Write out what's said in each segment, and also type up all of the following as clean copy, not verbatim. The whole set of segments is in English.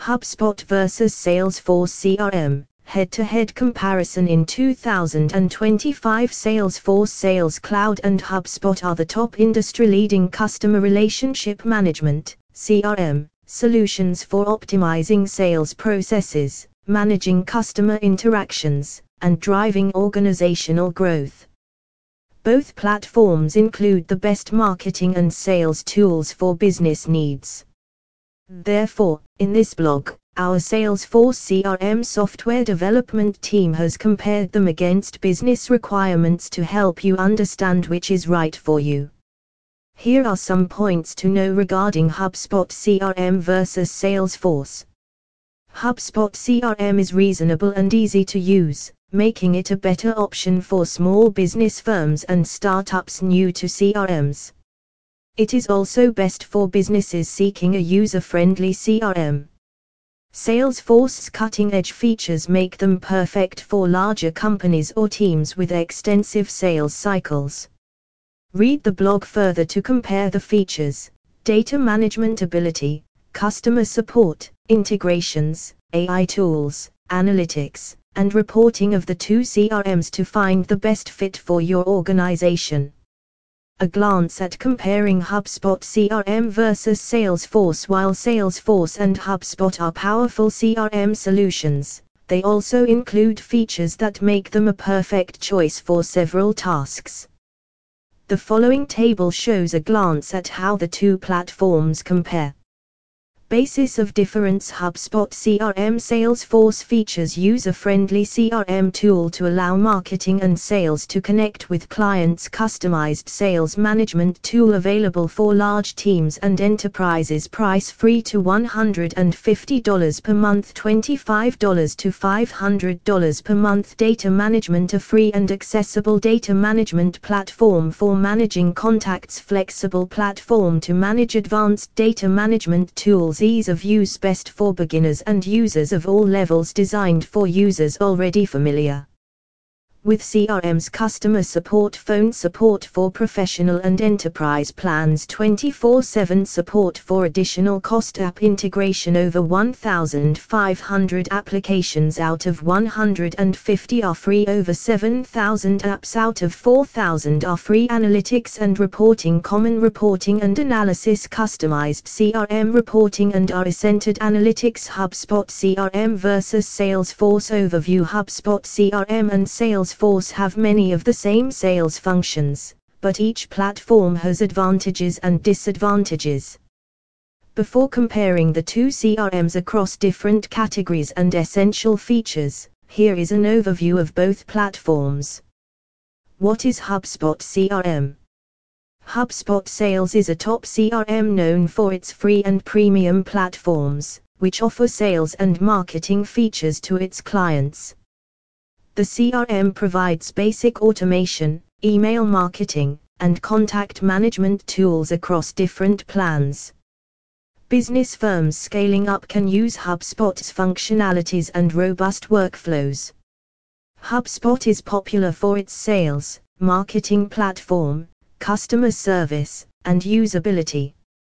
HubSpot vs Salesforce CRM, head-to-head comparison. In 2025, Salesforce Sales Cloud and HubSpot are the top industry-leading customer relationship management (CRM) solutions for optimizing sales processes, managing customer interactions, and driving organizational growth. Both platforms include the best marketing and sales tools for business needs. Therefore, in this blog, our Salesforce CRM software development team has compared them against business requirements to help you understand which is right for you. Here are some points to know regarding HubSpot CRM versus Salesforce. HubSpot CRM is reasonable and easy to use, making it a better option for small business firms and startups new to CRMs. It is also best for businesses seeking a user-friendly CRM. Salesforce's cutting-edge features make them perfect for larger companies or teams with extensive sales cycles. Read the blog further to compare the features, data management ability, customer support, integrations, AI tools, analytics, and reporting of the two CRMs to find the best fit for your organization. A glance at comparing HubSpot CRM versus Salesforce. While Salesforce and HubSpot are powerful CRM solutions, they also include features that make them a perfect choice for several tasks. The following table shows a glance at how the two platforms compare. Basis of difference: HubSpot CRM. Salesforce features user-friendly CRM tool to allow marketing and sales to connect with clients. Customized sales management tool available for large teams and enterprises. Price free to $150 per month, $25 to $500 per month. Data management: a free and accessible data management platform for managing contacts. Flexible platform to manage advanced data management tools. Ease of use, best for beginners and users of all levels, designed for users already familiar with CRMs. Customer support: phone support for professional and enterprise plans. 24/7 support for additional cost. App integration: over 1,500 applications out of 150 are free. Over 7,000 apps out of 4,000 are free. Analytics and reporting: common reporting and analysis. Customized CRM reporting and AI-centered analytics. HubSpot CRM versus Salesforce overview. HubSpot CRM and Salesforce have many of the same sales functions, but each platform has advantages and disadvantages. Before comparing the two CRMs across different categories and essential features, here is an overview of both platforms. What is HubSpot CRM? HubSpot Sales is a top CRM known for its free and premium platforms, which offer sales and marketing features to its clients. The CRM provides basic automation, email marketing, and contact management tools across different plans. Business firms scaling up can use HubSpot's functionalities and robust workflows. HubSpot is popular for its sales, marketing platform, customer service, and usability.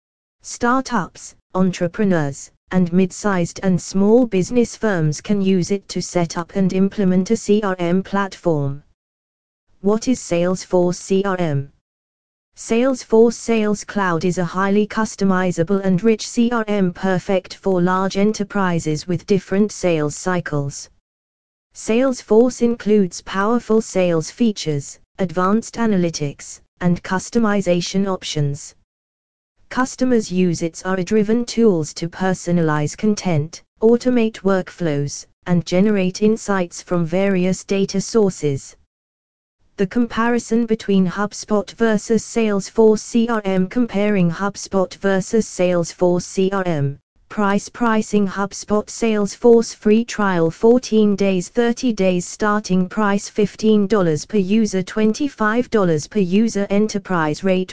Startups, entrepreneurs, and mid-sized and small business firms can use it to set up and implement a CRM platform. What is Salesforce CRM? Salesforce Sales Cloud is a highly customizable and rich CRM perfect for large enterprises with different sales cycles. Salesforce includes powerful sales features, advanced analytics, and customization options. Customers use its AI-driven tools to personalize content, automate workflows, and generate insights from various data sources. The comparison between HubSpot versus Salesforce CRM. Comparing HubSpot versus Salesforce CRM. Pricing: HubSpot Salesforce free trial 14 days 30 days. Starting price $15 per user, $25 per user. Enterprise rate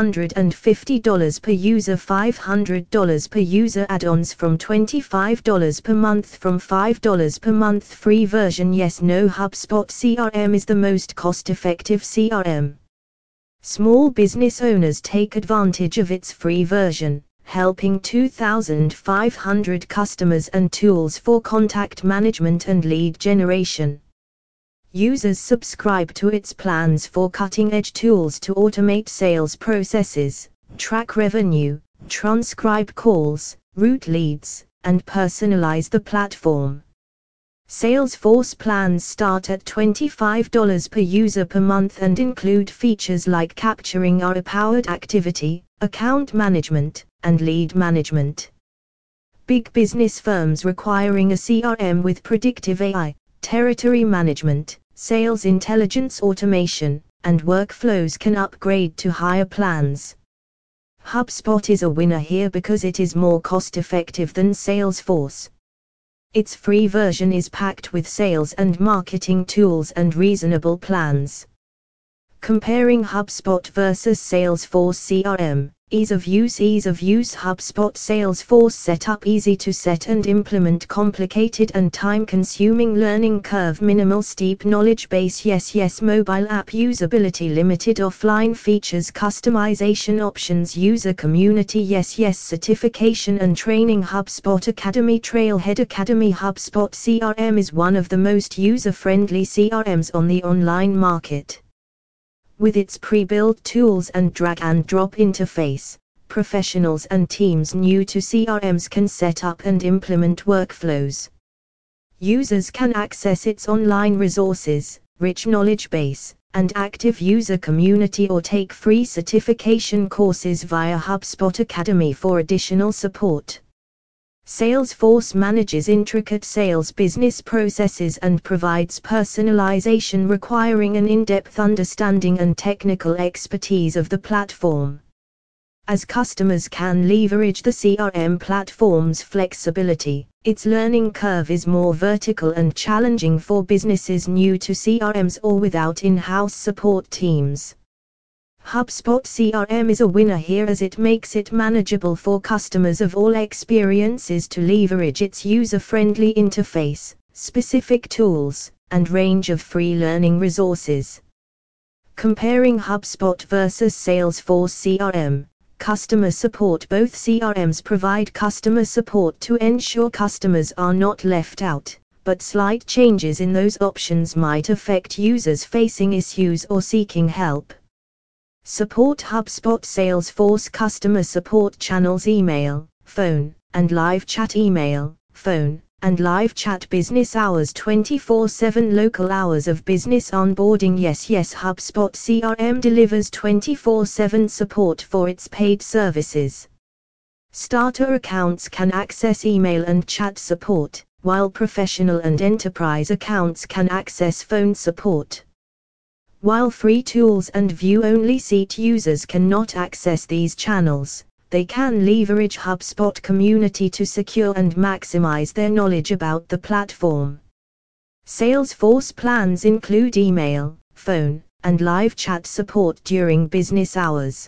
$150 per user, $500 per user. Add-ons from $25 per month, from $5 per month. Free version: yes, no. HubSpot CRM is the most cost-effective CRM. Small business owners take advantage of its free version, helping 2,500 customers and tools for contact management and lead generation. Users subscribe to its plans for cutting-edge tools to automate sales processes, track revenue, transcribe calls, route leads, and personalize the platform. Salesforce plans start at $25 per user per month and include features like capturing AI-powered activity, account management, and lead management. Big business firms requiring a CRM with predictive AI, territory management, sales intelligence automation, and workflows can upgrade to higher plans. HubSpot is a winner here because it is more cost-effective than Salesforce. Its free version is packed with sales and marketing tools and reasonable plans. Comparing HubSpot versus Salesforce CRM. Ease of use HubSpot Salesforce setup easy to set and implement complicated and time-consuming learning curve minimal steep knowledge base yes mobile app usability limited offline features customization options user community yes certification and training HubSpot Academy Trailhead Academy HubSpot CRM is one of the most user-friendly CRMs on the online market. With its pre-built tools and drag-and-drop interface, professionals and teams new to CRMs can set up and implement workflows. Users can access its online resources, rich knowledge base, and active user community or take free certification courses via HubSpot Academy for additional support. Salesforce manages intricate sales business processes and provides personalization requiring an in-depth understanding and technical expertise of the platform. As customers can leverage the CRM platform's flexibility, its learning curve is more vertical and challenging for businesses new to CRMs or without in-house support teams. HubSpot CRM is a winner here as it makes it manageable for customers of all experiences to leverage its user-friendly interface, specific tools, and range of free learning resources. Comparing HubSpot versus Salesforce CRM, customer support. Both CRMs provide customer support to ensure customers are not left out, but slight changes in those options might affect users facing issues or seeking help. Support HubSpot Salesforce customer support channels email, phone, and live chat email, phone, and live chat business hours 24/7 local hours of business onboarding yes HubSpot CRM delivers 24/7 support for its paid services. Starter accounts can access email and chat support, while professional and enterprise accounts can access phone support. While free tools and view-only seat users cannot access these channels, they can leverage HubSpot community to secure and maximize their knowledge about the platform. Salesforce plans include email, phone, and live chat support during business hours.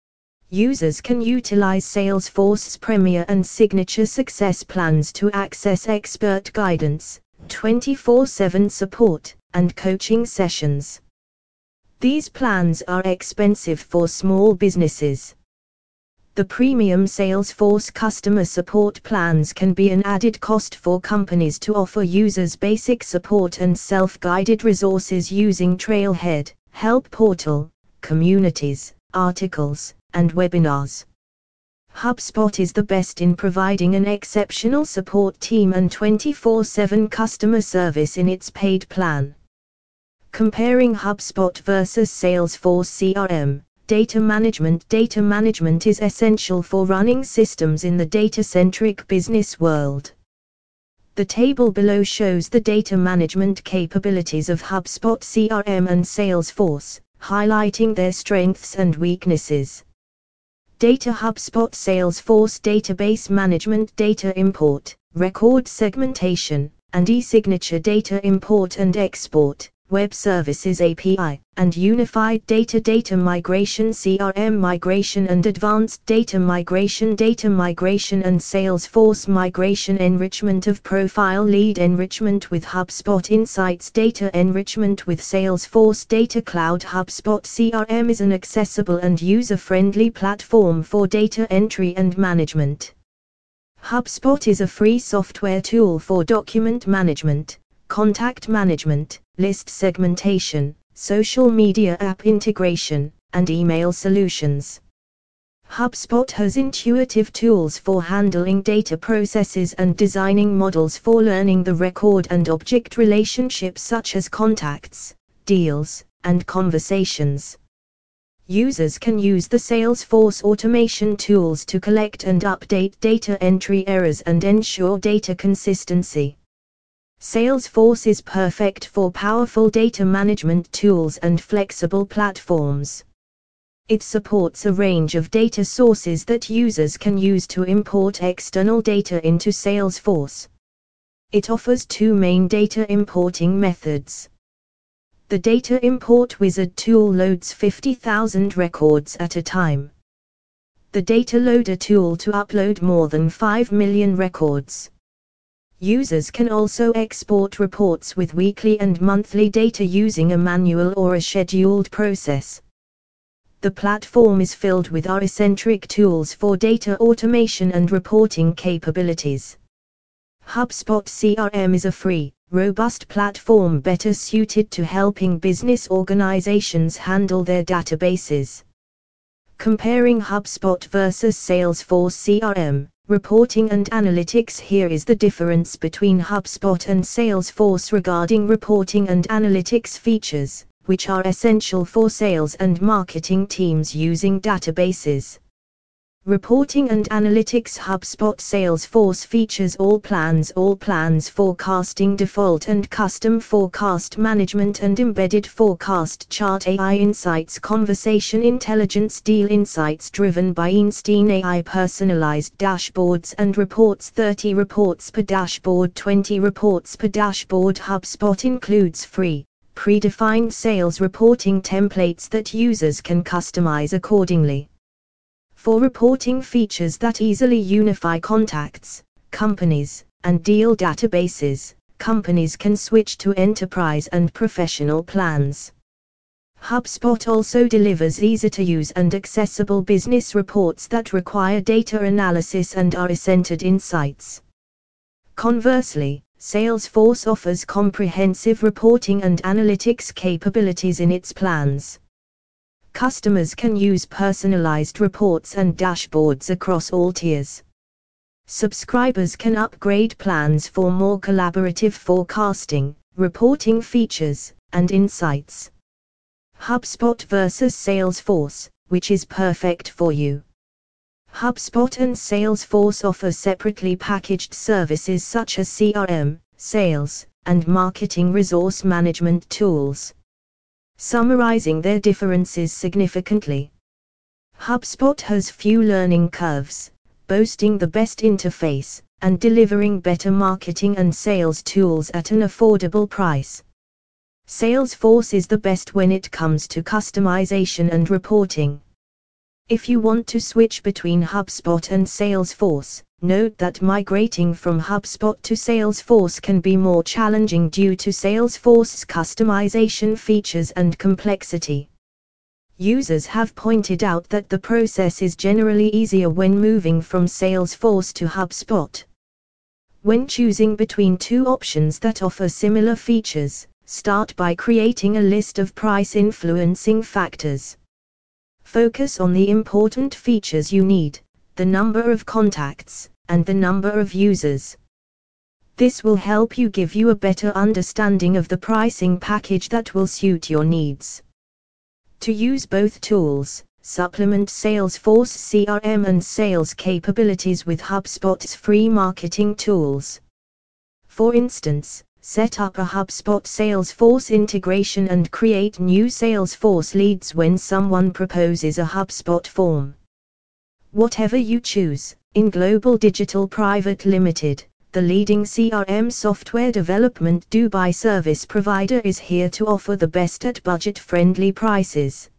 Users can utilize Salesforce's Premier and Signature Success plans to access expert guidance, 24/7 support, and coaching sessions. These plans are expensive for small businesses. The premium Salesforce customer support plans can be an added cost for companies to offer users basic support and self-guided resources using Trailhead, Help Portal, communities, articles, and webinars. HubSpot is the best in providing an exceptional support team and 24/7 customer service in its paid plan. Comparing HubSpot versus Salesforce CRM, data management. Data management is essential for running systems in the data-centric business world. The table below shows the data management capabilities of HubSpot CRM and Salesforce, highlighting their strengths and weaknesses. Data HubSpot Salesforce database management, data import, record segmentation, and e-signature data import and export, Web Services API, and Unified Data Migration CRM migration and Advanced Data Migration and Salesforce migration, enrichment of profile lead enrichment with HubSpot Insights, data enrichment with Salesforce Data Cloud. HubSpot CRM is an accessible and user-friendly platform for data entry and management. HubSpot is a free software tool for document management, contact management, list segmentation, social media app integration, and email solutions. HubSpot has intuitive tools for handling data processes and designing models for learning the record and object relationships such as contacts, deals, and conversations. Users can use the Salesforce automation tools to collect and update data entry errors and ensure data consistency. Salesforce is perfect for powerful data management tools and flexible platforms. It supports a range of data sources that users can use to import external data into Salesforce. It offers two main data importing methods. The Data Import Wizard tool loads 50,000 records at a time. The Data Loader tool to upload more than 5 million records. Users can also export reports with weekly and monthly data using a manual or a scheduled process. The platform is filled with RA-centric tools for data automation and reporting capabilities. HubSpot CRM is a free, robust platform better suited to helping business organizations handle their databases. Comparing HubSpot versus Salesforce CRM, reporting and analytics. Here is the difference between HubSpot and Salesforce regarding reporting and analytics features, which are essential for sales and marketing teams using databases. Reporting and analytics. HubSpot Salesforce features all plans forecasting, default and custom forecast management and embedded forecast chart, AI insights, conversation intelligence, deal insights driven by Einstein AI, personalized dashboards and reports, 30 reports per dashboard, 20 reports per dashboard. HubSpot includes free, predefined sales reporting templates that users can customize accordingly. For reporting features that easily unify contacts, companies, and deal databases, companies can switch to enterprise and professional plans. HubSpot also delivers easy-to-use and accessible business reports that require data analysis and RA-centered insights. Conversely, Salesforce offers comprehensive reporting and analytics capabilities in its plans. Customers can use personalized reports and dashboards across all tiers. Subscribers can upgrade plans for more collaborative forecasting, reporting features, and insights. HubSpot versus Salesforce, which is perfect for you? HubSpot and Salesforce offer separately packaged services such as CRM, sales, and marketing resource management tools. Summarizing their differences significantly. HubSpot has few learning curves, boasting the best interface, and delivering better marketing and sales tools at an affordable price. Salesforce is the best when it comes to customization and reporting. If you want to switch between HubSpot and Salesforce, note that migrating from HubSpot to Salesforce can be more challenging due to Salesforce's customization features and complexity. Users have pointed out that the process is generally easier when moving from Salesforce to HubSpot. When choosing between two options that offer similar features, start by creating a list of price-influencing factors. Focus on the important features you need, the number of contacts, and the number of users. This will help you give you a better understanding of the pricing package that will suit your needs. To use both tools, supplement Salesforce CRM and sales capabilities with HubSpot's free marketing tools. For instance, set up a HubSpot Salesforce integration and create new Salesforce leads when someone proposes a HubSpot form. Whatever you choose, in Global Digital Private Limited, the leading CRM software development Dubai service provider is here to offer the best at budget-friendly prices.